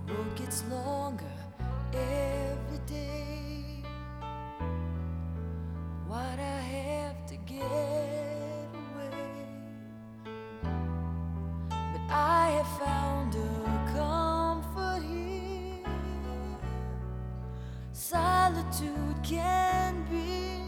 road gets longer every day. Why'd I have to get away? But I have found a comfort here. Solitude can be